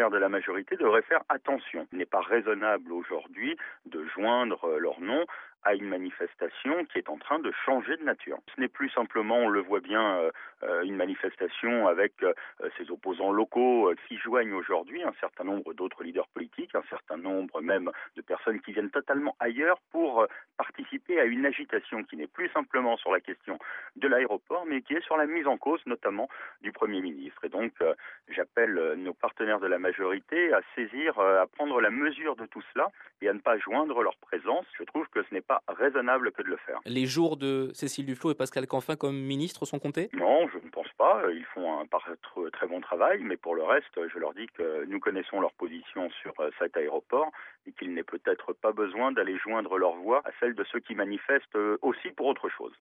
partenaires de la majorité devraient faire attention. Il n'est pas raisonnable aujourd'hui de joindre leur nom à une manifestation qui est en train de changer de nature. Ce n'est plus simplement, on le voit bien, une manifestation avec ses opposants locaux qui joignent aujourd'hui un certain nombre d'autres leaders politiques, un certain nombre même de personnes qui viennent totalement ailleurs pour participer à une agitation qui n'est plus simplement sur la question de l'aéroport, mais qui est sur la mise en cause notamment du Premier ministre. Et donc, j'appelle nos partenaires de la majorité à saisir, à prendre la mesure de tout cela et à ne pas joindre leur présence. Je trouve que ce n'est pas raisonnable que de le faire. Les jours de Cécile Duflot et Pascal Canfin comme ministres sont comptés? Non, je ne pense pas. Ils font un très bon travail, mais pour le reste, je leur dis que nous connaissons leur position sur cet aéroport et qu'il n'est peut-être pas besoin d'aller joindre leur voix à celle de ceux qui manifestent aussi pour autre chose.